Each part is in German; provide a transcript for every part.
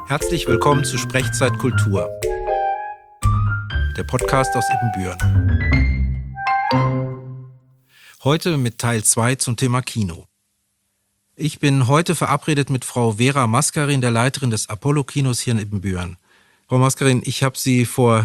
Herzlich willkommen zu Sprechzeit Kultur, der Podcast aus Ibbenbüren. Heute mit Teil 2 zum Thema Kino. Ich bin heute verabredet mit Frau Vera Mascarin, der Leiterin des Apollo-Kinos hier in Ibbenbüren. Frau Mascarin, ich habe Sie vor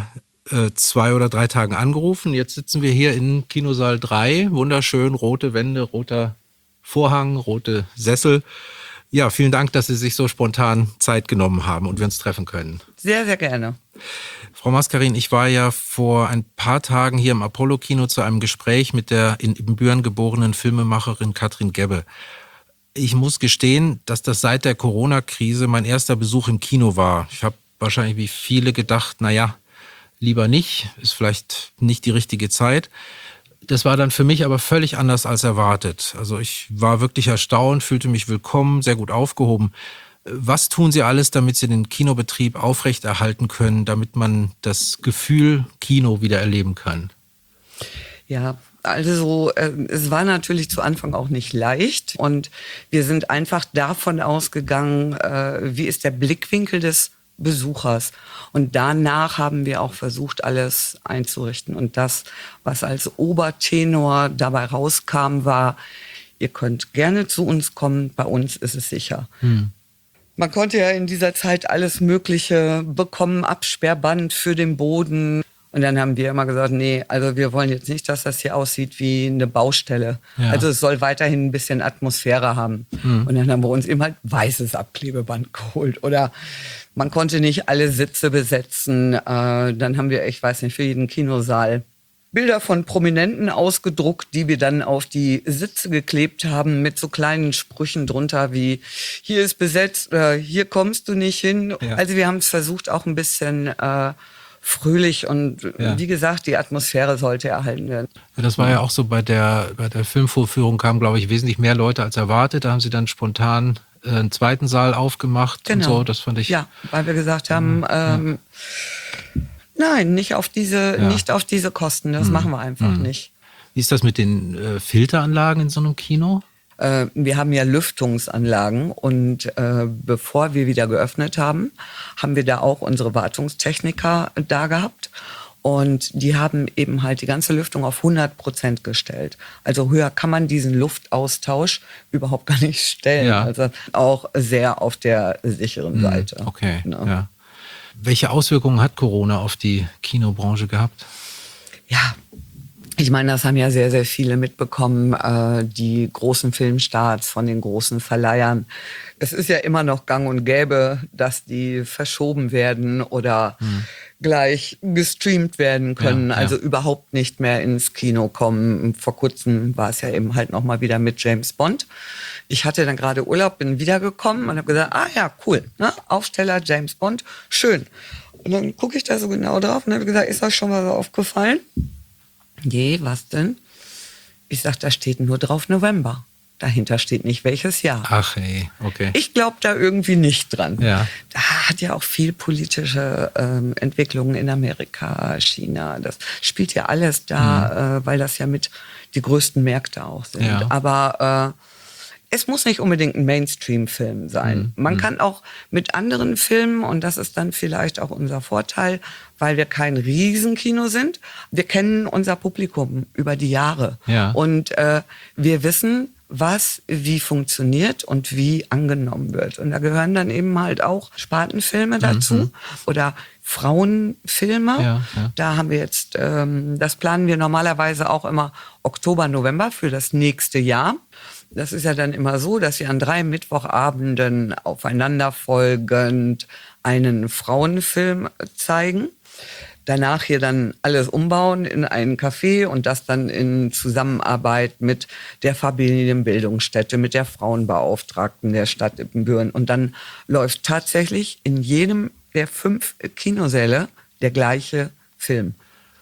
2 oder 3 Tagen angerufen. Jetzt sitzen wir hier in Kinosaal 3. Wunderschön, rote Wände, roter Vorhang, rote Sessel. Ja, vielen Dank, dass Sie sich so spontan Zeit genommen haben und wir uns treffen können. Sehr, sehr gerne. Frau Mascarin, ich war ja vor ein paar Tagen hier im Apollo-Kino zu einem Gespräch mit der in Ibbenbüren geborenen Filmemacherin Katrin Gebbe. Ich muss gestehen, dass das seit der Corona-Krise mein erster Besuch im Kino war. Ich habe wahrscheinlich wie viele gedacht, naja, lieber nicht, ist vielleicht nicht die richtige Zeit. Das war dann für mich aber völlig anders als erwartet. Also ich war wirklich erstaunt, fühlte mich willkommen, sehr gut aufgehoben. Was tun Sie alles, damit Sie den Kinobetrieb aufrechterhalten können, damit man das Gefühl Kino wieder erleben kann? Ja, also es war natürlich zu Anfang auch nicht leicht und wir sind einfach davon ausgegangen, wie ist der Blickwinkel des Besuchers. Und danach haben wir auch versucht, alles einzurichten. Und das, was als Obertenor dabei rauskam, war, ihr könnt gerne zu uns kommen, bei uns ist es sicher. Man konnte ja in dieser Zeit alles Mögliche bekommen, Absperrband für den Boden. Und dann haben wir immer gesagt, nee, also wir wollen jetzt nicht, dass das hier aussieht wie eine Baustelle. Ja. Also es soll weiterhin ein bisschen Atmosphäre haben. Und dann haben wir uns eben halt weißes Abklebeband geholt. Oder man konnte nicht alle Sitze besetzen. Dann haben wir, ich weiß nicht, für jeden Kinosaal Bilder von Prominenten ausgedruckt, die wir dann auf die Sitze geklebt haben mit so kleinen Sprüchen drunter wie, hier ist besetzt, hier kommst du nicht hin. Ja. Also wir haben es versucht, auch ein bisschen fröhlich und wie gesagt, die Atmosphäre sollte erhalten werden. Ja, das war ja auch so bei der Filmvorführung kamen, glaube ich, wesentlich mehr Leute als erwartet. Da haben Sie dann spontan einen zweiten Saal aufgemacht und so. Das fand ich. Ja, weil wir gesagt haben, nein, nicht auf diese Kosten. Das machen wir einfach nicht. Wie ist das mit den Filteranlagen in so einem Kino? Wir haben ja Lüftungsanlagen und bevor wir wieder geöffnet haben, haben wir da auch unsere Wartungstechniker da gehabt. Und die haben eben halt die ganze Lüftung auf 100% gestellt. Also höher kann man diesen Luftaustausch überhaupt gar nicht stellen. Ja. Also auch sehr auf der sicheren Seite. Okay, ja. Welche Auswirkungen hat Corona auf die Kinobranche gehabt? Ja, ich meine, das haben ja sehr, sehr viele mitbekommen, die großen Filmstarts von den großen Verleihern. Es ist ja immer noch gang und gäbe, dass die verschoben werden oder gleich gestreamt werden können, also überhaupt nicht mehr ins Kino kommen. Vor kurzem war es ja eben halt nochmal wieder mit James Bond. Ich hatte dann gerade Urlaub, bin wiedergekommen und habe gesagt, cool, ne? Aufsteller James Bond, schön. Und dann gucke ich da so genau drauf und habe gesagt, ist euch schon mal so aufgefallen? Nee, was denn? Ich sag, da steht nur drauf November. Dahinter steht nicht welches Jahr. Ach ey, okay. Ich glaube da irgendwie nicht dran. Ja. Da hat ja auch viel politische Entwicklungen in Amerika, China. Das spielt ja alles da, weil das ja mit die größten Märkte auch sind. Ja. Aber es muss nicht unbedingt ein Mainstream-Film sein. Man kann auch mit anderen Filmen, und das ist dann vielleicht auch unser Vorteil, weil wir kein Riesenkino sind, wir kennen unser Publikum über die Jahre. Ja. Und wir wissen, was wie funktioniert und wie angenommen wird. Und da gehören dann eben halt auch Spartenfilme dazu oder Frauenfilme. Ja. Da haben wir jetzt, das planen wir normalerweise auch immer Oktober, November für das nächste Jahr. Das ist ja dann immer so, dass wir an 3 Mittwochabenden aufeinanderfolgend einen Frauenfilm zeigen. Danach hier dann alles umbauen in einen Café und das dann in Zusammenarbeit mit der Familienbildungsstätte, mit der Frauenbeauftragten der Stadt Ibbenbüren. Und dann läuft tatsächlich in jedem der 5 Kinosäle der gleiche Film.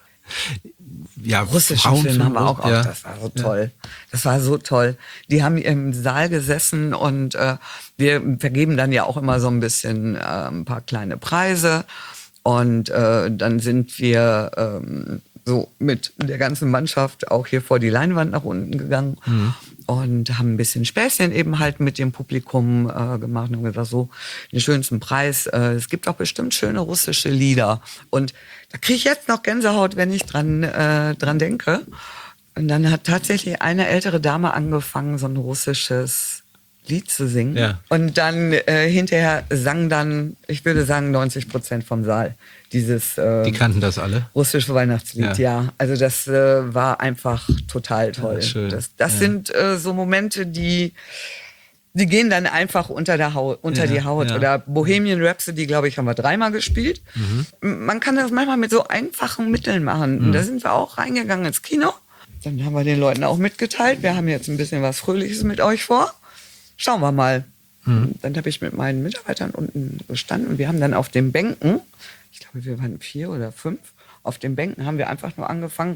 Ja, russischen Film haben wir auch. Das war so toll. Das war so toll. Die haben im Saal gesessen und wir vergeben dann ja auch immer so ein bisschen ein paar kleine Preise. Und dann sind wir so mit der ganzen Mannschaft auch hier vor die Leinwand nach unten gegangen. und haben ein bisschen Späßchen eben halt mit dem Publikum gemacht und gesagt, so den schönsten Preis. Es gibt auch bestimmt schöne russische Lieder. Und da kriege ich jetzt noch Gänsehaut, wenn ich dran denke. Und dann hat tatsächlich eine ältere Dame angefangen, so ein russisches Lied zu singen. Ja. Und dann hinterher sang dann, ich würde sagen, 90% vom Saal dieses die kannten das alle? Russische Weihnachtslied, ja. Also das war einfach total toll. Ja, schön. Das sind so Momente, die gehen dann einfach unter die Haut. Ja. Oder Bohemian Rhapsody, glaube ich, haben wir 3-mal gespielt. Man kann das manchmal mit so einfachen Mitteln machen. Und da sind wir auch reingegangen ins Kino. Dann haben wir den Leuten auch mitgeteilt, wir haben jetzt ein bisschen was Fröhliches mit euch vor. Schauen wir mal. Dann habe ich mit meinen Mitarbeitern unten gestanden und wir haben dann auf den Bänken, ich glaube, wir waren 4 oder 5, auf den Bänken haben wir einfach nur angefangen.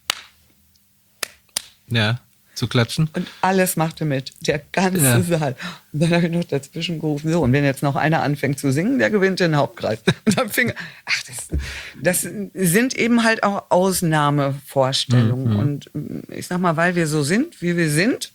Ja, zu klatschen. Und alles machte mit, der ganze Saal. Und dann habe ich noch dazwischen gerufen, so, und wenn jetzt noch einer anfängt zu singen, der gewinnt den Hauptpreis. Und dann das sind eben halt auch Ausnahmevorstellungen. Und ich sag mal, weil wir so sind, wie wir sind,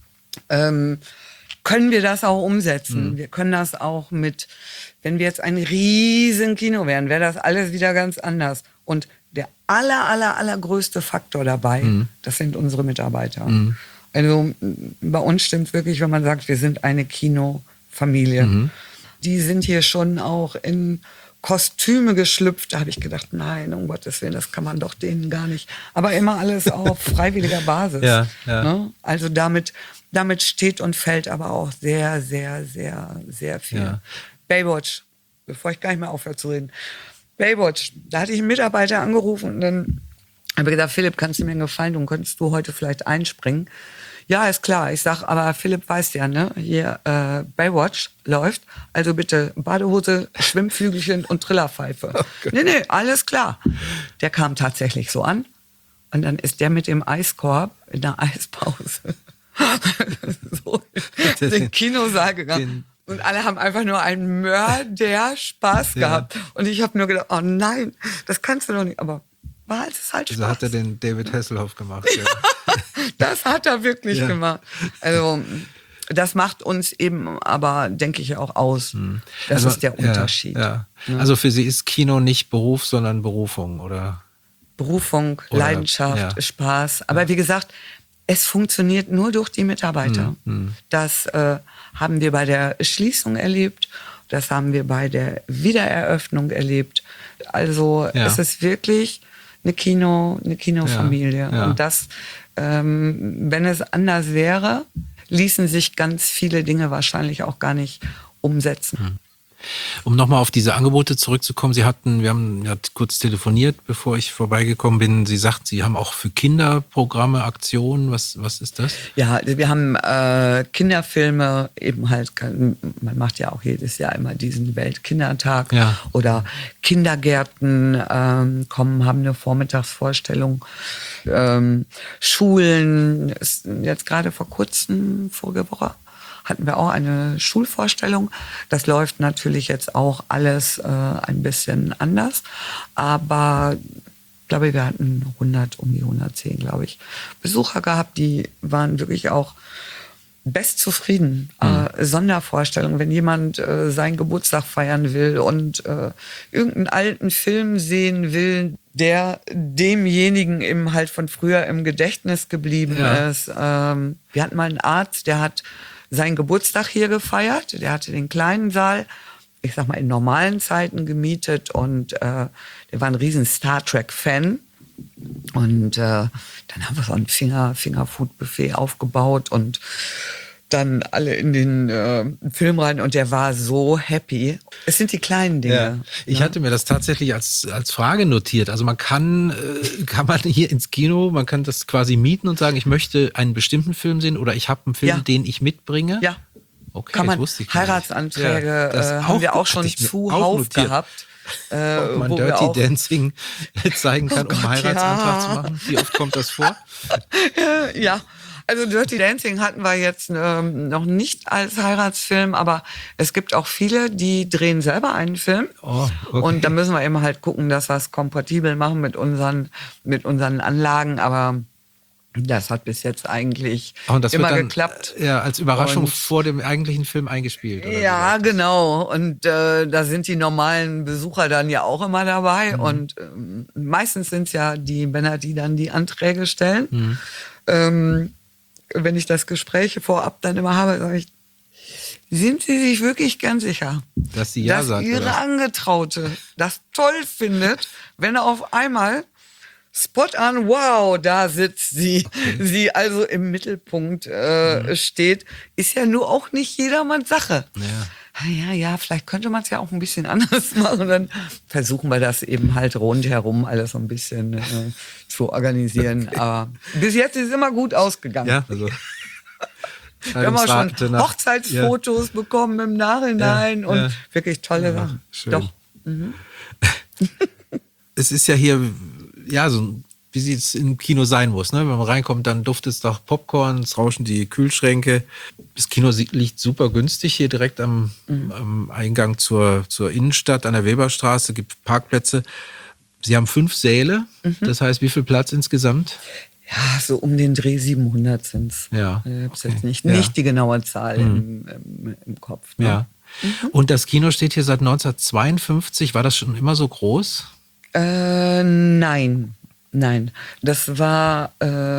können wir das auch umsetzen. Wir können das auch wenn wir jetzt ein riesen Kino wären, wäre das alles wieder ganz anders. Und der allergrößte Faktor dabei, das sind unsere Mitarbeiter. Also bei uns stimmt wirklich, wenn man sagt, wir sind eine Kinofamilie. Die sind hier schon auch in Kostüme geschlüpft. Da habe ich gedacht, nein, um Gottes Willen, das kann man doch denen gar nicht. Aber immer alles auf freiwilliger Basis. Ja. Ne? Also damit steht und fällt aber auch sehr, sehr, sehr, sehr viel. Ja. Baywatch, bevor ich gar nicht mehr aufhöre zu reden. Baywatch, da hatte ich einen Mitarbeiter angerufen und dann habe ich gesagt, Philipp, kannst du mir einen Gefallen tun? Könntest du heute vielleicht einspringen? Ja, ist klar. Ich sag, aber Philipp weiß ja, ne? Hier Baywatch läuft. Also bitte Badehose, Schwimmflügelchen und Trillerpfeife. Okay. Nee, alles klar. Der kam tatsächlich so an. Und dann ist der mit dem Eiskorb in der Eispause so in den Kinosaal gegangen. Und alle haben einfach nur einen Mörder Spaß gehabt. Und ich habe nur gedacht, oh nein, das kannst du doch nicht. Aber war es halt Spaß. So hat er den David Hasselhoff gemacht. Ja. Das hat er wirklich gemacht. Also das macht uns eben aber, denke ich, auch aus. Das ist der Unterschied. Ja. Also für Sie ist Kino nicht Beruf, sondern Berufung, oder? Berufung, Leidenschaft, Spaß. Aber wie gesagt, es funktioniert nur durch die Mitarbeiter. Das haben wir bei der Schließung erlebt. Das haben wir bei der Wiedereröffnung erlebt. Also es ist wirklich eine Kinofamilie. Ja. Und das, wenn es anders wäre, ließen sich ganz viele Dinge wahrscheinlich auch gar nicht umsetzen. Um nochmal auf diese Angebote zurückzukommen, wir haben ja kurz telefoniert, bevor ich vorbeigekommen bin. Sie sagt, Sie haben auch für Kinder Programme, Aktionen. Was ist das? Ja, wir haben Kinderfilme, eben halt, man macht ja auch jedes Jahr immer diesen Weltkindertag. Ja. Oder Kindergärten haben eine Vormittagsvorstellung. Schulen, jetzt gerade vor kurzem, vorige Woche, hatten wir auch eine Schulvorstellung. Das läuft natürlich jetzt auch alles ein bisschen anders. Aber ich glaube, wir hatten um die 110, glaube ich, Besucher gehabt, die waren wirklich auch bestzufrieden. Sondervorstellung, wenn jemand seinen Geburtstag feiern will und irgendeinen alten Film sehen will, der demjenigen eben halt von früher im Gedächtnis geblieben ist. Wir hatten mal einen Arzt, der hat seinen Geburtstag hier gefeiert. Der hatte den kleinen Saal, ich sag mal, in normalen Zeiten gemietet und der war ein riesen Star Trek-Fan. Und dann haben wir so ein Fingerfood-Buffet aufgebaut und dann alle in den Film rein und der war so happy. Es sind die kleinen Dinge. Ja. Ich hatte mir das tatsächlich als Frage notiert. Also man kann hier ins Kino, man kann das quasi mieten und sagen, ich möchte einen bestimmten Film sehen oder ich habe einen Film, den ich mitbringe. Ja. Okay, kann man, das wusste ich Heiratsanträge haben wir auch schon zuhauf gehabt. Ob man Dirty Dancing zeigen kann, um einen Heiratsantrag zu machen. Wie oft kommt das vor? Ja. Also Dirty Dancing hatten wir jetzt noch nicht als Heiratsfilm, aber es gibt auch viele, die drehen selber einen Film. Oh, okay. Und da müssen wir eben halt gucken, dass wir es kompatibel machen mit unseren Anlagen. Aber Das hat bis jetzt eigentlich und das immer wird dann, geklappt. Ja, als Überraschung Und vor dem eigentlichen Film eingespielt. Oder ja, genau. Und da sind die normalen Besucher dann ja auch immer dabei. Und meistens sind es ja die Männer, die dann die Anträge stellen. Wenn ich das Gespräch vorab dann immer habe, sage ich, sind Sie sich wirklich ganz sicher, dass sie ja sagt, Ihre oder? Angetraute das toll findet, wenn er auf einmal spot on, wow, da sitzt sie, sie also im Mittelpunkt steht, ist ja nur auch nicht jedermanns Sache. Ja, vielleicht könnte man es ja auch ein bisschen anders machen. Dann versuchen wir das eben halt rundherum alles so ein bisschen zu organisieren. Okay. Aber bis jetzt ist es immer gut ausgegangen. Ja, also. Wir haben auch schon Hochzeitsfotos bekommen im Nachhinein und wirklich tolle Sachen. Schön. Doch. Es ist ja hier, ja, so wie es im Kino sein muss. Ne? Wenn man reinkommt, dann duftet es nach Popcorn, es rauschen die Kühlschränke. Das Kino liegt super günstig hier direkt am Eingang zur Innenstadt an der Weberstraße, gibt Parkplätze. Sie haben 5 Säle, das heißt, wie viel Platz insgesamt? Ja, so um den Dreh 700 sind es. Ja. Ich habe jetzt nicht die genaue Zahl im Kopf. Ne? Ja. Und das Kino steht hier seit 1952. War das schon immer so groß? Nein. Das war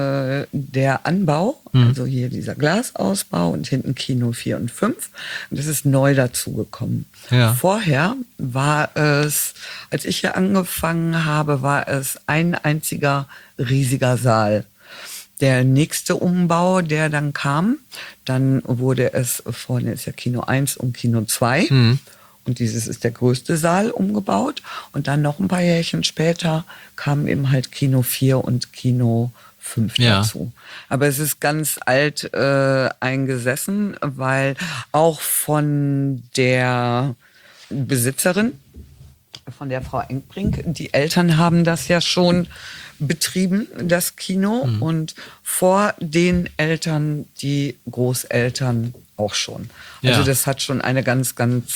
der Anbau, also hier dieser Glasausbau und hinten Kino 4 und 5. Und das ist neu dazugekommen. Ja. Vorher war es, als ich hier angefangen habe, war es ein einziger riesiger Saal. Der nächste Umbau, der dann kam, dann wurde es, vorne ist ja Kino 1 und Kino 2. Und dieses ist der größte Saal umgebaut. Und dann noch ein paar Jährchen später kamen eben halt Kino 4 und Kino 5 dazu. Aber es ist ganz alt eingesessen, weil auch von der Besitzerin, von der Frau Engbrink, die Eltern haben das ja schon betrieben, das Kino. Und vor den Eltern die Großeltern auch schon. Also das hat schon eine ganz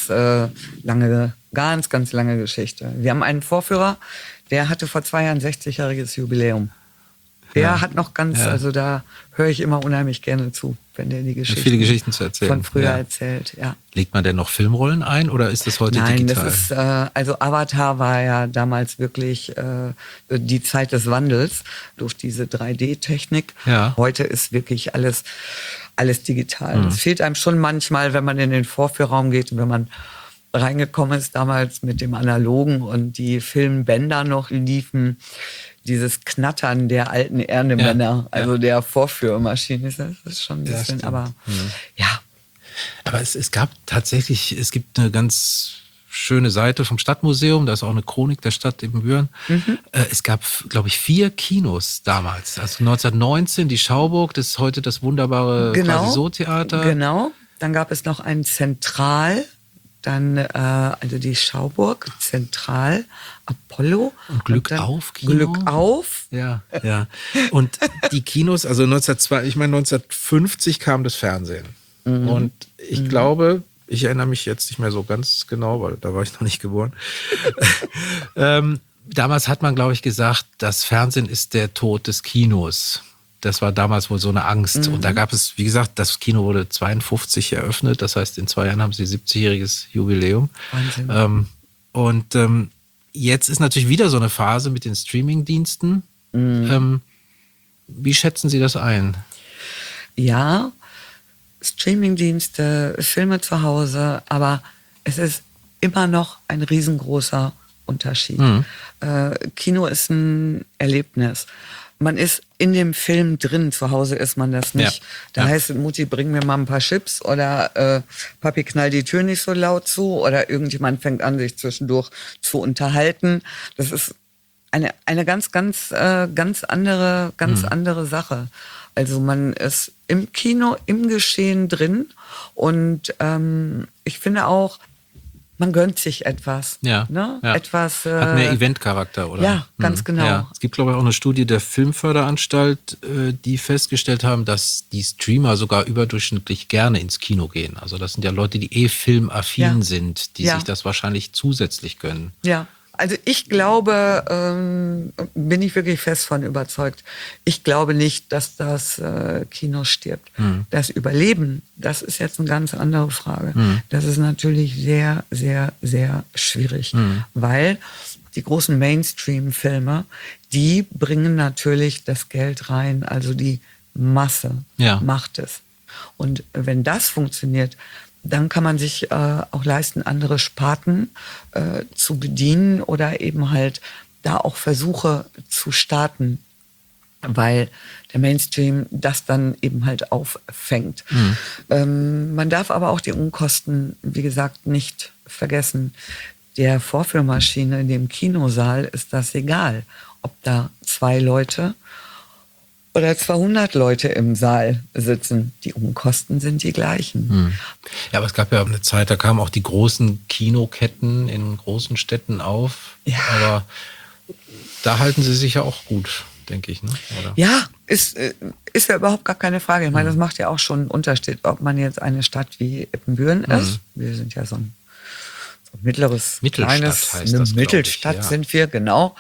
lange Geschichte. Wir haben einen Vorführer, der hatte vor 2 Jahren 60-jähriges Jubiläum. Der hat noch also da höre ich immer unheimlich gerne zu, wenn der die Geschichten, viele Geschichten zu erzählen von früher erzählt. Ja. Legt man denn noch Filmrollen ein oder ist das heute digital? Nein, das ist, also Avatar war ja damals wirklich die Zeit des Wandels durch diese 3D-Technik. Ja. Heute ist wirklich alles digital. Das fehlt einem schon manchmal, wenn man in den Vorführraum geht und wenn man reingekommen ist damals mit dem Analogen und die Filmbänder noch liefen. Dieses Knattern der alten Ernemänner, also der Vorführmaschine, das ist schon ein bisschen, aber ja. Aber es gab tatsächlich, es gibt eine ganz schöne Seite vom Stadtmuseum, da ist auch eine Chronik der Stadt Ibbenbüren. Es gab, glaube ich, 4 Kinos damals. Also 1919 die Schauburg, das ist heute das wunderbare Quasi-So-Theater. Genau, dann gab es noch ein Zentral, dann also die Schauburg, Zentral, Apollo. Und Glück auf Kino. Glück auf. Ja. Und die Kinos, also 1950 kam das Fernsehen. Und ich glaube, ich erinnere mich jetzt nicht mehr so ganz genau, weil da war ich noch nicht geboren. Damals hat man, glaube ich, gesagt, das Fernsehen ist der Tod des Kinos. Das war damals wohl so eine Angst. Und da gab es, wie gesagt, das Kino wurde 52 eröffnet. Das heißt, in 2 Jahren haben sie 70-jähriges Jubiläum. Wahnsinn. Jetzt ist natürlich wieder so eine Phase mit den Streaming-Diensten. Wie schätzen Sie das ein? Ja, Streaming-Dienste, Filme zu Hause, aber es ist immer noch ein riesengroßer Unterschied. Kino ist ein Erlebnis. Man ist in dem Film drin, zu Hause ist man das nicht. Da heißt es, Mutti, bring mir mal ein paar Chips oder Papi, knall die Tür nicht so laut zu oder irgendjemand fängt an, sich zwischendurch zu unterhalten. Das ist eine ganz andere Sache. Also man ist im Kino, im Geschehen drin und ich finde auch, man gönnt sich etwas. Ne? Etwas, hat mehr Eventcharakter, oder? Ja, ganz genau. Ja. Es gibt, glaube ich, auch eine Studie der Filmförderanstalt, die festgestellt haben, dass die Streamer sogar überdurchschnittlich gerne ins Kino gehen. Also das sind ja Leute, die filmaffin sind, die sich das wahrscheinlich zusätzlich gönnen. Ja, Also ich glaube, bin ich wirklich fest von überzeugt, ich glaube nicht, dass das Kino stirbt. Das Überleben, das ist jetzt eine ganz andere Frage. Das ist natürlich sehr, sehr, sehr schwierig, weil die großen Mainstream-Filme, die bringen natürlich das Geld rein, also die Masse macht es. Und wenn das funktioniert, dann kann man sich auch leisten, andere Sparten zu bedienen oder eben halt da auch Versuche zu starten, weil der Mainstream das dann eben halt auffängt. Man darf aber auch die Unkosten, wie gesagt, nicht vergessen. Der Vorführmaschine in dem Kinosaal ist das egal, ob da 2 Leute oder 200 Leute im Saal sitzen. Die Unkosten sind die gleichen. Ja, aber es gab ja eine Zeit, da kamen auch die großen Kinoketten in großen Städten auf. Ja. Aber da halten sie sich ja auch gut, denke ich. Ne? Oder? Ja, ist ja überhaupt gar keine Frage. Ich meine, das macht ja auch schon einen Unterschied, ob man jetzt eine Stadt wie Ippenbüren ist. Wir sind ja so ein mittleres, kleines, eine Mittelstadt sind wir, genau.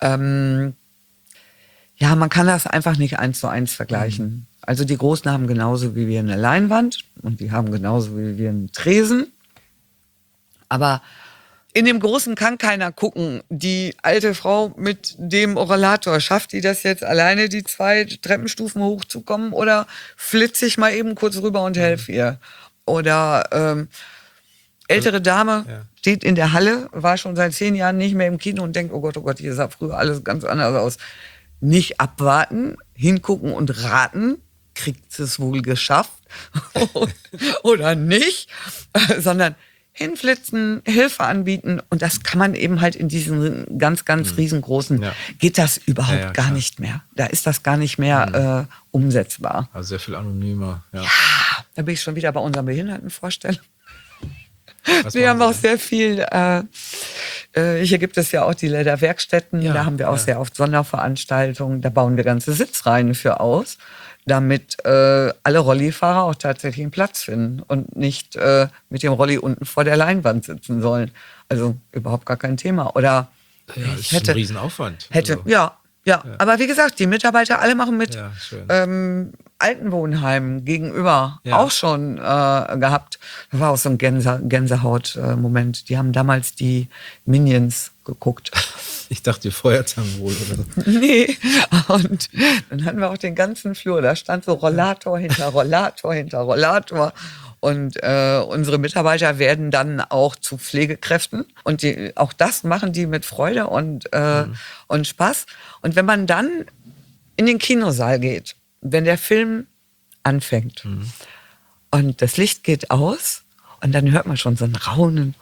Ja, man kann das einfach nicht 1:1 vergleichen. Also die Großen haben genauso wie wir eine Leinwand und die haben genauso wie wir einen Tresen. Aber in dem Großen kann keiner gucken. Die alte Frau mit dem Rollator, schafft die das jetzt alleine, die 2 Treppenstufen hochzukommen, oder flitze ich mal eben kurz rüber und helfe ihr? Oder ältere Dame steht in der Halle, war schon seit 10 Jahren nicht mehr im Kino und denkt, oh Gott, hier sah früher alles ganz anders aus. Nicht abwarten, hingucken und raten, kriegt sie es wohl geschafft oder nicht, sondern hinflitzen, Hilfe anbieten, und das kann man eben halt in diesen ganz, ganz riesengroßen, geht das überhaupt gar nicht mehr. Da ist das gar nicht mehr umsetzbar. Also sehr viel anonymer. Ja, da bin ich schon wieder bei unseren Behindertenvorstellungen. Wir haben auch sehr viel, hier gibt es ja auch die Lederwerkstätten, da haben wir auch sehr oft Sonderveranstaltungen, da bauen wir ganze Sitzreihen für aus, damit alle Rollifahrer auch tatsächlich einen Platz finden und nicht mit dem Rolli unten vor der Leinwand sitzen sollen. Also überhaupt gar kein Thema. Oder ich hätte, ein Riesenaufwand. Ja, aber wie gesagt, die Mitarbeiter alle machen mit. Ja, Altenwohnheimen gegenüber auch schon gehabt. Das war auch so ein Gänsehaut-Moment. Die haben damals die Minions geguckt. Ich dachte, die Feuerzangen wohl oder so. Nee, und dann hatten wir auch den ganzen Flur. Da stand so Rollator hinter Rollator hinter Rollator. Und unsere Mitarbeiter werden dann auch zu Pflegekräften. Und auch das machen die mit Freude und Spaß. Und wenn man dann in den Kinosaal geht, wenn der Film anfängt und das Licht geht aus und dann hört man schon so ein Raunen.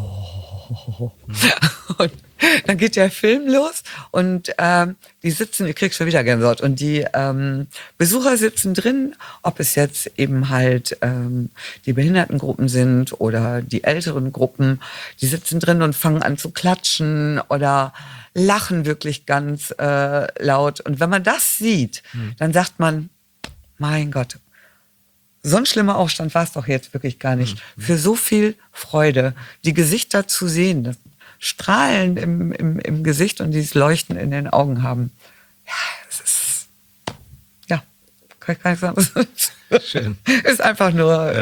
Und dann geht der Film los und die sitzen, ich krieg schon wieder Gänsehaut, und die Besucher sitzen drin, ob es jetzt eben halt die Behindertengruppen sind oder die älteren Gruppen, die sitzen drin und fangen an zu klatschen oder lachen wirklich ganz laut. Und wenn man das sieht, dann sagt man, mein Gott, so ein schlimmer Aufstand war es doch jetzt wirklich gar nicht. Für so viel Freude, die Gesichter zu sehen, das Strahlen im Gesicht und dieses Leuchten in den Augen haben. Ja, es ist, kann ich gar nicht sagen. Schön. Ist einfach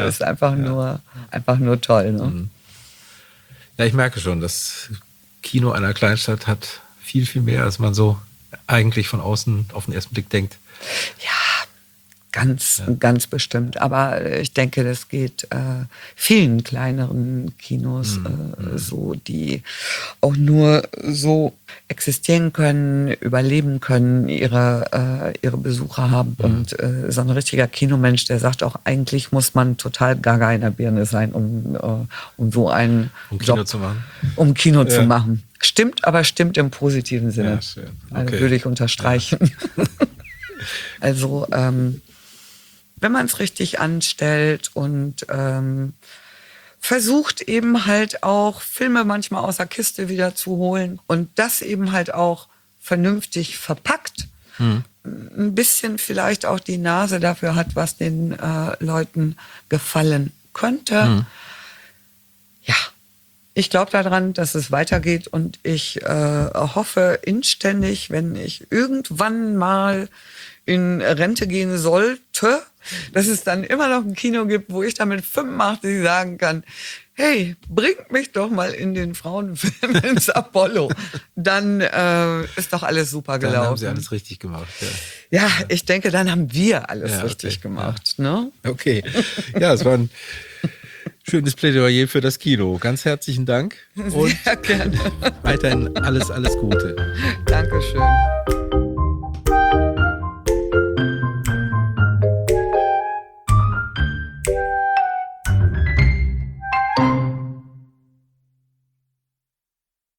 nur toll. Ne? Ja, ich merke schon, das Kino einer Kleinstadt hat viel, viel mehr, als man so eigentlich von außen auf den ersten Blick denkt. Ja, ganz bestimmt. Aber ich denke, das geht vielen kleineren Kinos so, die auch nur so existieren können, überleben können, ihre Besucher haben. Und so ein richtiger Kinomensch, der sagt auch, eigentlich muss man total gaga in der Birne sein, um so einen Kino zu machen. Um Kino zu machen. Stimmt, aber stimmt im positiven Sinne. Ja, schön. Okay. Also würde ich unterstreichen. Ja. Also, wenn man es richtig anstellt und versucht eben halt auch Filme manchmal aus der Kiste wieder zu holen und das eben halt auch vernünftig verpackt, ein bisschen vielleicht auch die Nase dafür hat, was den Leuten gefallen könnte, ja, Ich glaube daran, dass es weitergeht und ich hoffe inständig, wenn ich irgendwann mal in Rente gehen sollte, dass es dann immer noch ein Kino gibt, wo ich dann mit 85 sagen kann, hey, bringt mich doch mal in den Frauenfilm ins Apollo. Dann ist doch alles super gelaufen. Dann haben Sie alles richtig gemacht. Ja, ich denke, dann haben wir alles richtig gemacht. Ja. Ne? Okay, ja, es war ein schönes Plädoyer für das Kino. Ganz herzlichen Dank und sehr gerne. Weiterhin alles Gute. Dankeschön.